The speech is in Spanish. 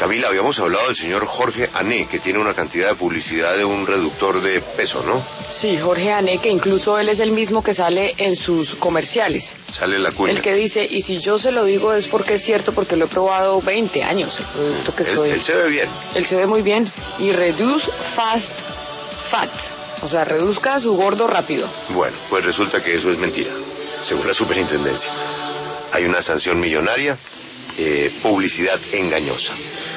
Camila, habíamos hablado del señor Jorge Ané, que tiene una cantidad de publicidad de un reductor de peso, ¿no? Sí, Jorge Ané, que incluso él es el mismo que sale en sus comerciales. Sale la cuña. El que dice, y si yo se lo digo es porque es cierto, porque lo he probado 20 años, el producto que estoy... Él se ve bien. Él se ve muy bien. Y reduce fast fat, o sea, reduzca su gordo rápido. Bueno, pues resulta que eso es mentira, según la superintendencia. Hay una sanción millonaria, publicidad engañosa.